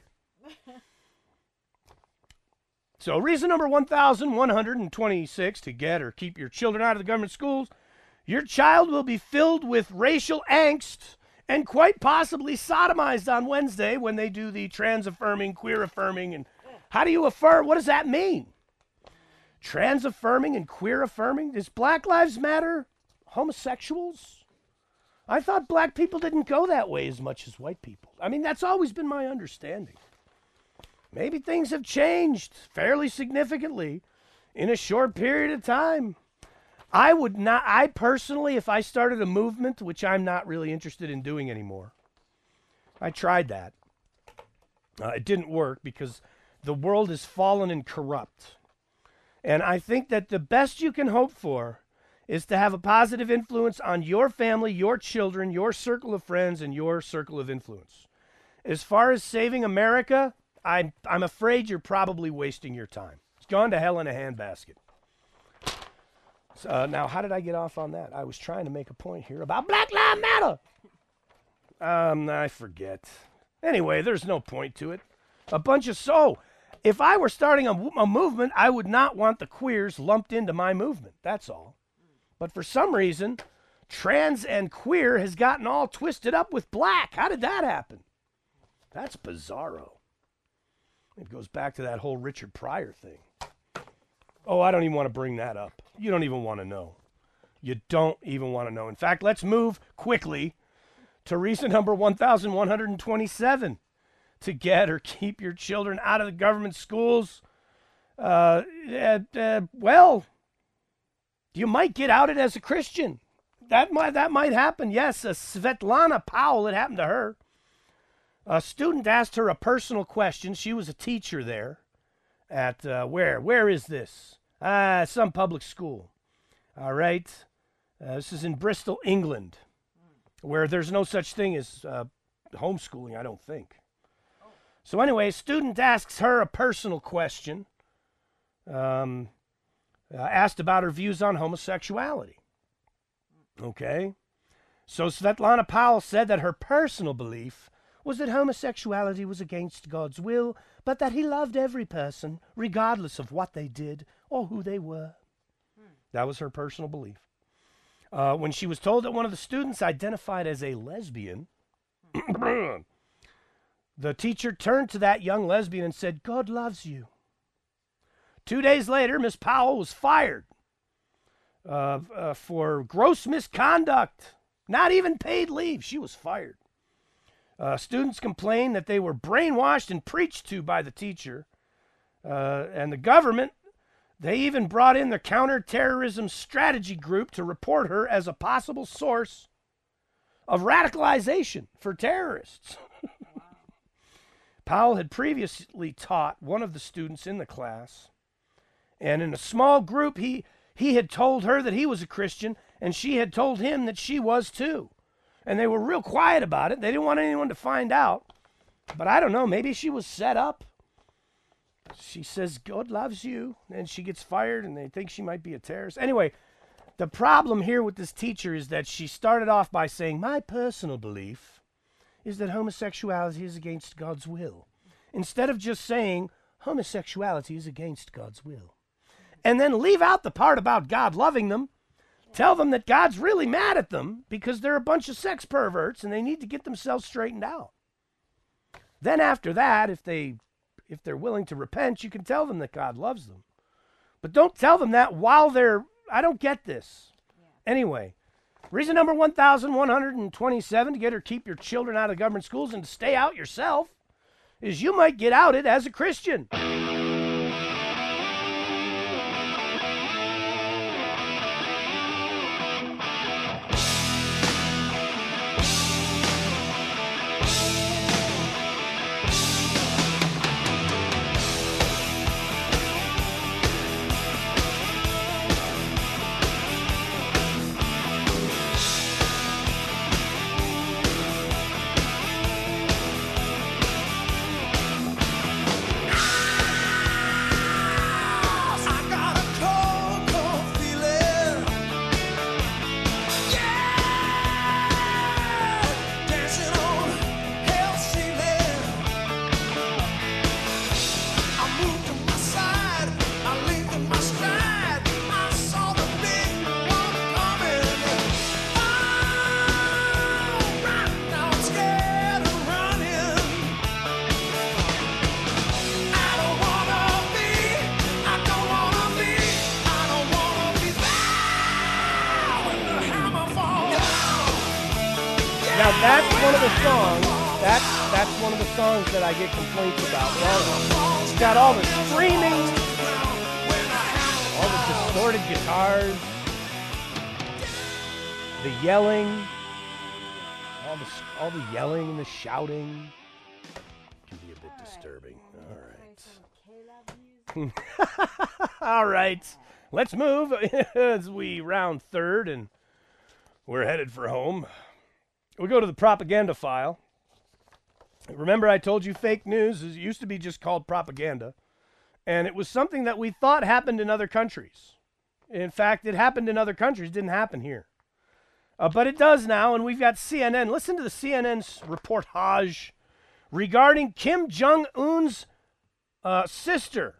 So reason number 1,126 to get or keep your children out of the government schools: your child will be filled with racial angst and quite possibly sodomized on Wednesday when they do the trans-affirming, queer-affirming. And how do you affirm? What does that mean? Trans-affirming and queer-affirming? Does Black Lives Matter homosexuals? I thought black people didn't go that way as much as white people. I mean, that's always been my understanding. Maybe things have changed fairly significantly in a short period of time. I personally, if I started a movement, which I'm not really interested in doing anymore, I tried that. It didn't work because the world is fallen and corrupt. And I think that the best you can hope for is to have a positive influence on your family, your children, your circle of friends, and your circle of influence. As far as saving America, I'm afraid you're probably wasting your time. It's gone to hell in a handbasket. So, now, how did I get off on that? I was trying to make a point here about Black Lives Matter. I forget. Anyway, there's no point to it. If I were starting a movement, I would not want the queers lumped into my movement. That's all. But for some reason, trans and queer has gotten all twisted up with black. How did that happen? That's bizarro. It goes back to that whole Richard Pryor thing. Oh, I don't even want to bring that up. You don't even want to know. You don't even want to know. In fact, let's move quickly to reason number 1,127 to get or keep your children out of the government schools. Well, you might get outed as a Christian. That might happen. Yes, Svetlana Powell, it happened to her. A student asked her a personal question. She was a teacher there at, where is this? Some public school. All right. This is in Bristol, England. where there's no such thing as homeschooling, I don't think. So anyway, a student asks her a personal question, asked about her views on homosexuality. Okay? So Svetlana Powell said that her personal belief was that homosexuality was against God's will, but that he loved every person, regardless of what they did or who they were. That was her personal belief. When she was told that one of the students identified as a lesbian, the teacher turned to that young lesbian and said, "God loves you." 2 days later, Miss Powell was fired for gross misconduct. Not even paid leave. She was fired. Students complained that they were brainwashed and preached to by the teacher. And the government, they even brought in the counterterrorism strategy group to report her as a possible source of radicalization for terrorists. Powell had previously taught one of the students in the class, and in a small group, he had told her that he was a Christian, and she had told him that she was too. And they were real quiet about it. They didn't want anyone to find out. But I don't know, maybe she was set up. She says, "God loves you," and she gets fired, and they think she might be a terrorist. Anyway, the problem here with this teacher is that she started off by saying, "My personal belief is that homosexuality is against God's will," instead of just saying, "Homosexuality is against God's will." And then leave out the part about God loving them. Tell them that God's really mad at them because they're a bunch of sex perverts and they need to get themselves straightened out. Then after that, if they're willing to repent, you can tell them that God loves them. But don't tell them that while I don't get this. Yeah. Anyway, reason number 1,127 to get or keep your children out of government schools and to stay out yourself is you might get outed as a Christian. Now that's one of the songs. That's one of the songs that I get complaints about. It's got all the screaming, all the distorted guitars, the yelling, all the yelling and the shouting. Can be a bit disturbing. All right. All right. Let's move as we round third and we're headed for home. We go to the propaganda file. Remember I told you fake news used to be just called propaganda. And it was something that we thought happened in other countries. In fact, it happened in other countries. It didn't happen here. But it does now, and we've got CNN. Listen to the CNN's reportage regarding Kim Jong-un's sister.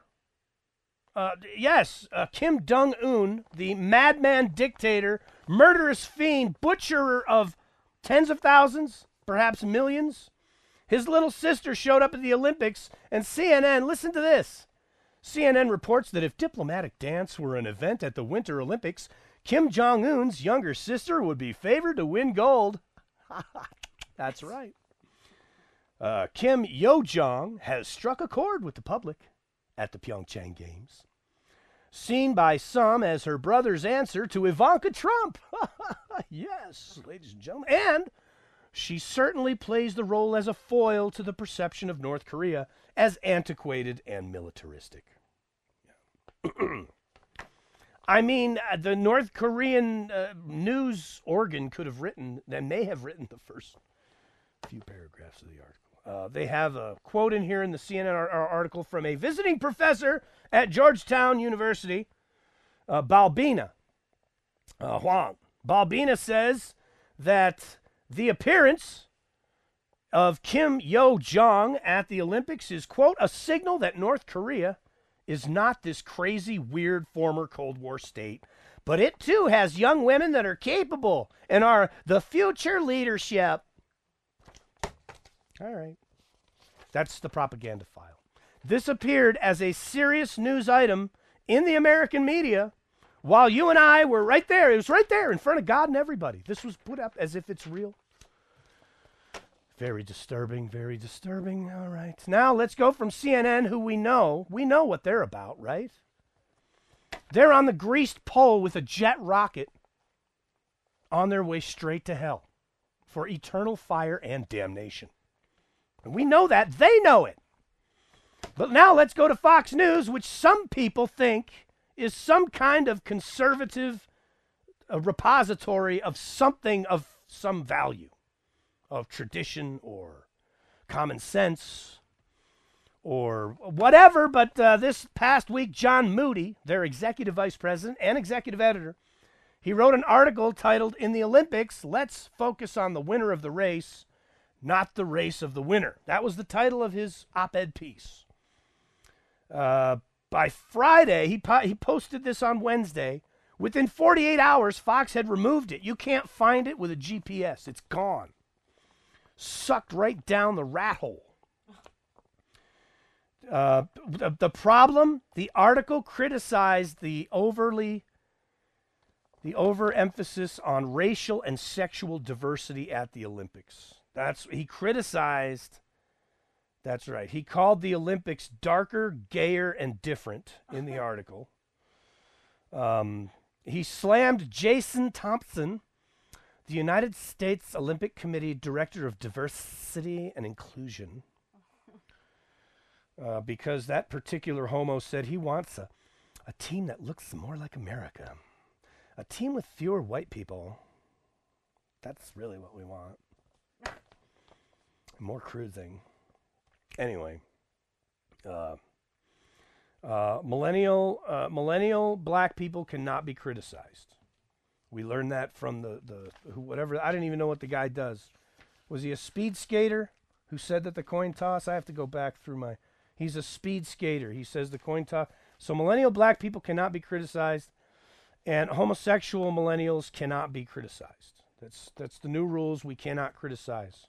Kim Jong-un, the madman dictator, murderous fiend, butcherer of tens of thousands, perhaps millions. His little sister showed up at the Olympics, and CNN, listen to this. CNN reports that if diplomatic dance were an event at the Winter Olympics, Kim Jong-un's younger sister would be favored to win gold. That's right. Kim Yo-jong has struck a chord with the public at the Pyeongchang Games, seen by some as her brother's answer to Ivanka Trump. Yes, ladies and gentlemen. And she certainly plays the role as a foil to the perception of North Korea as antiquated and militaristic. I mean, the North Korean news organ could have written, they may have written the first few paragraphs of the article. They have a quote in here in the CNN article from a visiting professor at Georgetown University, Balbina Huang. Balbina says that the appearance of Kim Yo Jong at the Olympics is, quote, a signal that North Korea is not this crazy, weird former Cold War state, but it too has young women that are capable and are the future leadership. All right. That's the propaganda file. This appeared as a serious news item in the American media while you and I were right there. It was right there in front of God and everybody. This was put up as if it's real. Very disturbing, very disturbing. All right. Now let's go from CNN, who we know. We know what they're about, right? They're on the greased pole with a jet rocket on their way straight to hell for eternal fire and damnation. And we know that. They know it. But now let's go to Fox News, which some people think is some kind of conservative repository of something of some value, of tradition or common sense or whatever. But this past week, John Moody, their executive vice president and executive editor, he wrote an article titled, "In the Olympics, Let's Focus on the Winner of the Race, Not the Race of the Winner." That was the title of his op-ed piece. By Friday, he posted this on Wednesday. Within 48 hours, Fox had removed it. You can't find it with a GPS. It's gone. Sucked right down the rat hole. The problem, the article criticized the overemphasis on racial and sexual diversity at the Olympics. He criticized, that's right. He called the Olympics darker, gayer, and different in the article. He slammed Jason Thompson, the United States Olympic Committee Director of Diversity and Inclusion, because that particular homo said he wants a team that looks more like America. A team with fewer white people. That's really what we want. More cruising. Anyway, millennial black people cannot be criticized. We learned that from whatever. I didn't even know what the guy does. Was he a speed skater who said that the coin toss? I have to go back through He's a speed skater. He says the coin toss. So millennial black people cannot be criticized, and homosexual millennials cannot be criticized. That's the new rules. We cannot criticize.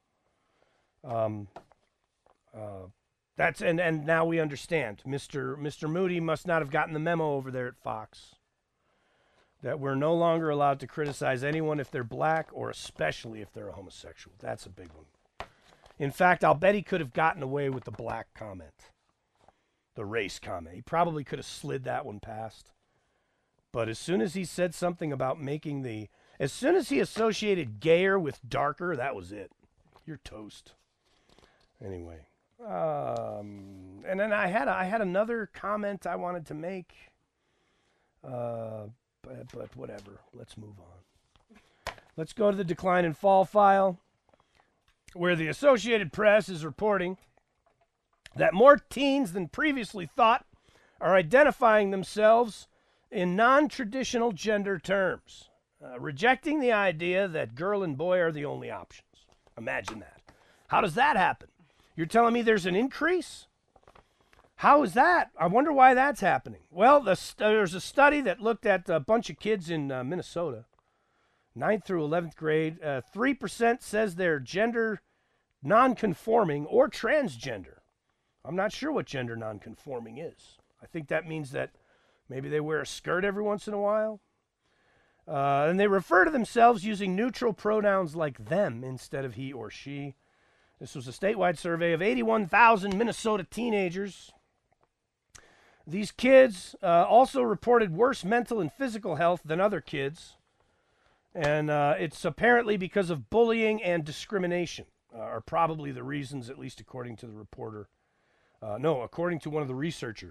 And now we understand. Mr. Moody must not have gotten the memo over there at Fox that we're no longer allowed to criticize anyone if they're black, or especially if they're a homosexual. That's a big one. In fact, I'll bet he could have gotten away with the black comment, the race comment. He probably could have slid that one past. But as soon as he said something about as soon as he associated gayer with darker, that was it. You're toast. Anyway, and then I had another comment I wanted to make, but whatever. Let's move on. Let's go to the decline and fall file, where the Associated Press is reporting that more teens than previously thought are identifying themselves in non-traditional gender terms, rejecting the idea that girl and boy are the only options. Imagine that. How does that happen? You're telling me there's an increase? How is that? I wonder why that's happening. Well, there's a study that looked at a bunch of kids in Minnesota, 9th through 11th grade. 3% says they're gender non-conforming or transgender. I'm not sure what gender non-conforming is. I think that means that maybe they wear a skirt every once in a while. And they refer to themselves using neutral pronouns like them instead of he or she. This was a statewide survey of 81,000 Minnesota teenagers. These kids also reported worse mental and physical health than other kids. And it's apparently because of bullying and discrimination are probably the reasons, at least according to the reporter. According to one of the researchers.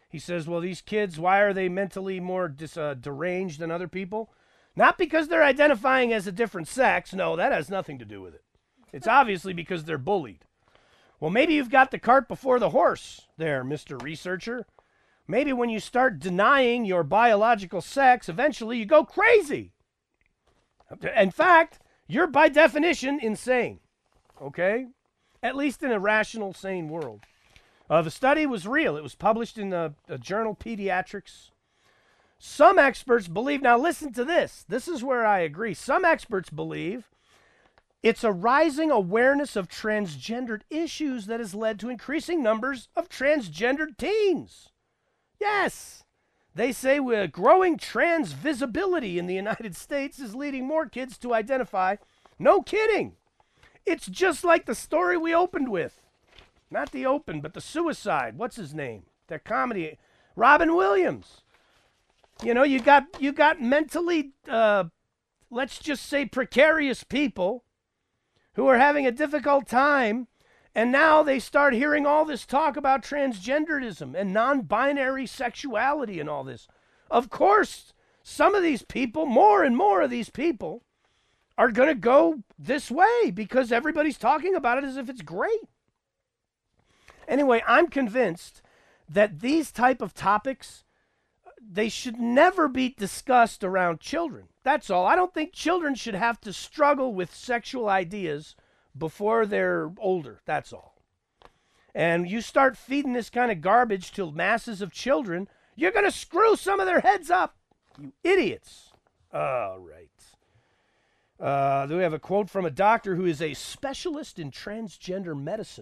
He says, well, these kids, why are they mentally more deranged than other people? Not because they're identifying as a different sex. No, that has nothing to do with it. It's obviously because they're bullied. Well, maybe you've got the cart before the horse there, Mr. Researcher. Maybe when you start denying your biological sex, eventually you go crazy. In fact, you're by definition insane, okay? At least in a rational, sane world. The study was real. It was published in the journal Pediatrics. Some experts believe, now listen to this. This is where I agree. Some experts believe it's a rising awareness of transgendered issues that has led to increasing numbers of transgendered teens. Yes. They say growing trans visibility in the United States is leading more kids to identify. No kidding. It's just like the story we opened with. Not the open, but the suicide. What's his name? That comedy. Robin Williams. You know, you got mentally, let's just say precarious people who are having a difficult time, and now they start hearing all this talk about transgenderism and non-binary sexuality and all this. Of course, some of these people, more and more of these people, are going to go this way because everybody's talking about it as if it's great. Anyway, I'm convinced that these type of topics, they should never be discussed around children. That's all. I don't think children should have to struggle with sexual ideas before they're older. That's all. And you start feeding this kind of garbage to masses of children, you're going to screw some of their heads up. You idiots. All right. We have a quote from a doctor who is a specialist in transgender medicine.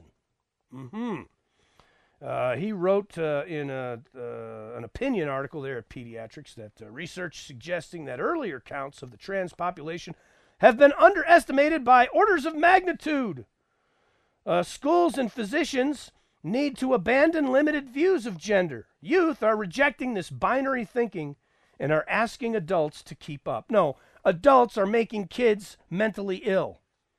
He wrote in an opinion article there at Pediatrics that research suggesting that earlier counts of the trans population have been underestimated by orders of magnitude. Schools and physicians need to abandon limited views of gender. Youth are rejecting this binary thinking and are asking adults to keep up. No, adults are making kids mentally ill.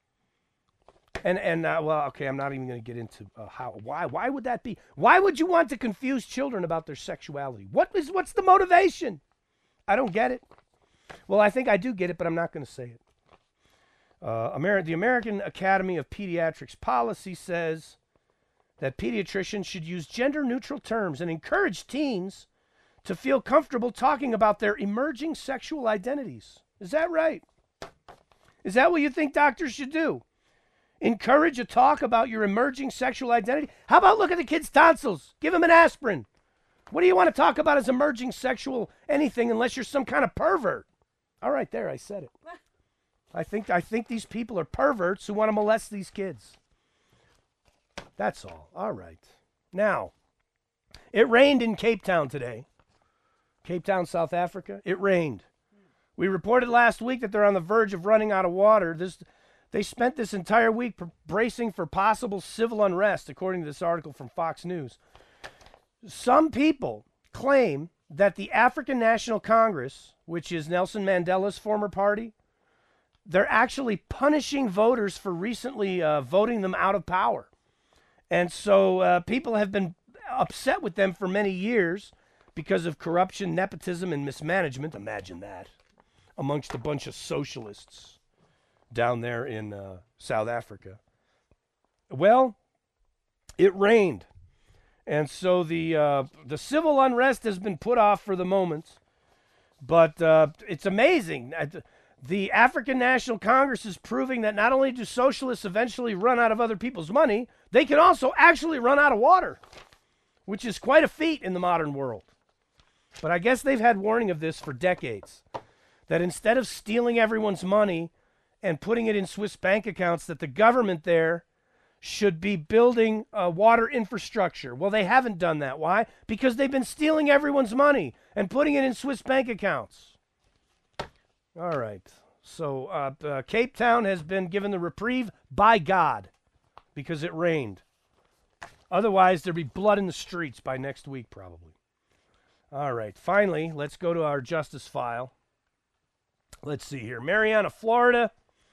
Well, okay, I'm not even going to get into why would that be? Why would you want to confuse children about their sexuality? What's the motivation? I don't get it. Well, I think I do get it, but I'm not going to say it. The American Academy of Pediatrics policy says that pediatricians should use gender-neutral terms and encourage teens to feel comfortable talking about their emerging sexual identities. Is that right? Is that what you think doctors should do? Encourage a talk about your emerging sexual identity? How about look at the kid's tonsils? Give him an aspirin. What do you want to talk about as emerging sexual anything unless you're some kind of pervert? All right, there, I said it. I think these people are perverts who want to molest these kids. That's all. All right. Now, it rained in Cape Town today. Cape Town, South Africa. It rained. We reported last week that they're on the verge of running out of water. They spent this entire week bracing for possible civil unrest, according to this article from Fox News. Some people claim that the African National Congress, which is Nelson Mandela's former party, they're actually punishing voters for recently voting them out of power. And so people have been upset with them for many years because of corruption, nepotism, and mismanagement. Imagine that. Amongst a bunch of socialists down there in South Africa. Well, it rained. And so the civil unrest has been put off for the moment. But it's amazing. The African National Congress is proving that not only do socialists eventually run out of other people's money, they can also actually run out of water, which is quite a feat in the modern world. But I guess they've had warning of this for decades, that instead of stealing everyone's money and putting it in Swiss bank accounts, that the government there should be building water infrastructure. Well, they haven't done that. Why? Because they've been stealing everyone's money and putting it in Swiss bank accounts. All right. So Cape Town has been given the reprieve by God because it rained. Otherwise, there'd be blood in the streets by next week, probably. All right. Finally, let's go to our justice file. Let's see here. Marianna, Florida.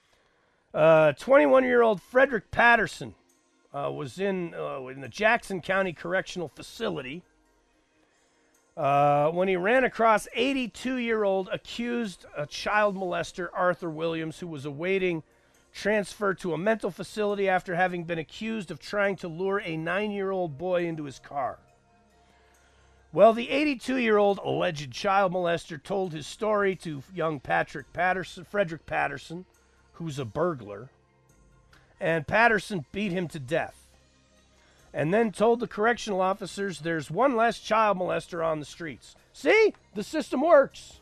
21-year-old Frederick Patterson was in the Jackson County Correctional Facility. when he ran across 82-year-old accused child molester Arthur Williams, who was awaiting transfer to a mental facility after having been accused of trying to lure a 9-year-old boy into his car. Well, the 82-year-old alleged child molester told his story to young Frederick Patterson, who's a burglar, and Patterson beat him to death, and then told the correctional officers there's one less child molester on the streets. See? The system works.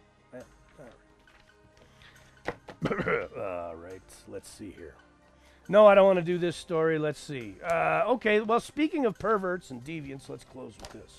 All right, let's see here. No, I don't want to do this story. Let's see. Okay, well, speaking of perverts and deviants, let's close with this.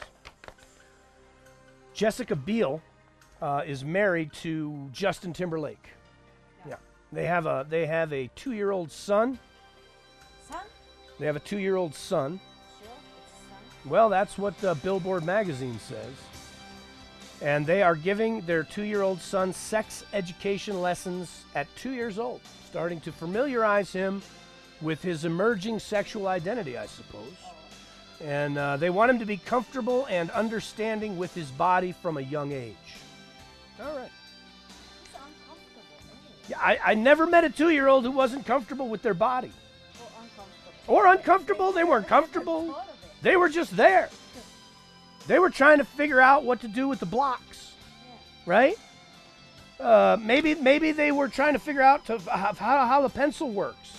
Jessica Biel is married to Justin Timberlake. Yeah. They have a 2-year-old son. Son? They have a 2-year-old son. Sure, it's son. Well, that's what Billboard magazine says. And they are giving their 2-year-old son sex education lessons at 2 years old, starting to familiarize him with his emerging sexual identity, I suppose. And they want him to be comfortable and understanding with his body from a young age. All right. It's uncomfortable. Yeah, I never met a 2-year-old who wasn't comfortable with their body. Or uncomfortable. Or uncomfortable. They weren't comfortable. Thought of it. They were just there. They were trying to figure out what to do with the blocks, right? Maybe they were trying to figure out how the pencil works.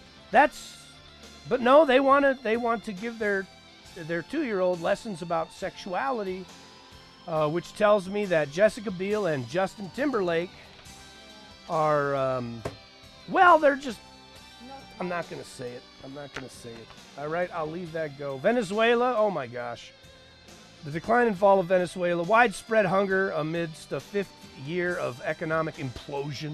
But no, they want to give their 2-year-old lessons about sexuality, which tells me that Jessica Biel and Justin Timberlake are, they're just. I'm not going to say it. All right, I'll leave that go. Venezuela, oh my gosh. The decline and fall of Venezuela, widespread hunger amidst a 5th year of economic implosion.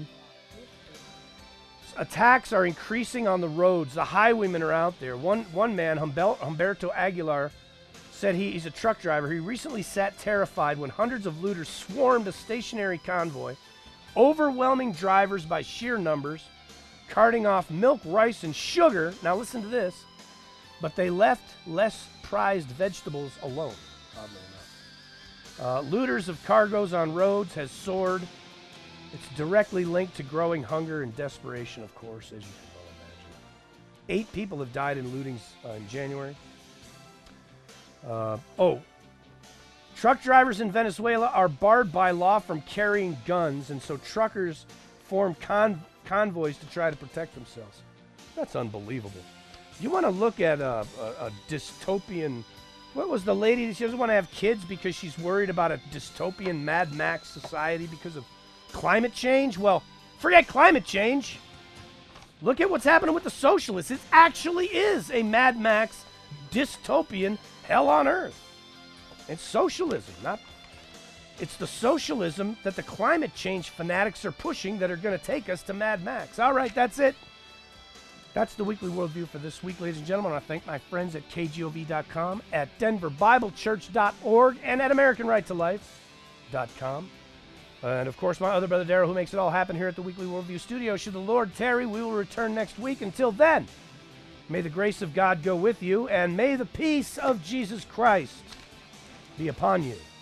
Attacks are increasing on the roads. The highwaymen are out there. One man, Humberto Aguilar, said he's a truck driver. He recently sat terrified when hundreds of looters swarmed a stationary convoy, overwhelming drivers by sheer numbers, carting off milk, rice, and sugar. Now listen to this. But they left less prized vegetables alone. Looters of cargoes on roads has soared. It's directly linked to growing hunger and desperation, of course, as you can well imagine. 8 people have died in lootings in January. Truck drivers in Venezuela are barred by law from carrying guns, and so truckers form convoys to try to protect themselves. That's unbelievable. You want to look at a dystopian. What was the lady? She doesn't want to have kids because she's worried about a dystopian Mad Max society because of climate change? Well, forget climate change. Look at what's happening with the socialists. It actually is a Mad Max dystopian hell on earth. It's socialism, it's the socialism that the climate change fanatics are pushing that are going to take us to Mad Max. All right, that's it. That's the Weekly Worldview for this week, ladies and gentlemen. I thank my friends at KGOV.com, at DenverBibleChurch.org, and at AmericanRightToLife.com. And, of course, my other brother, Darrell, who makes it all happen here at the Weekly Worldview studio. Should the Lord tarry, we will return next week. Until then, may the grace of God go with you, and may the peace of Jesus Christ be upon you.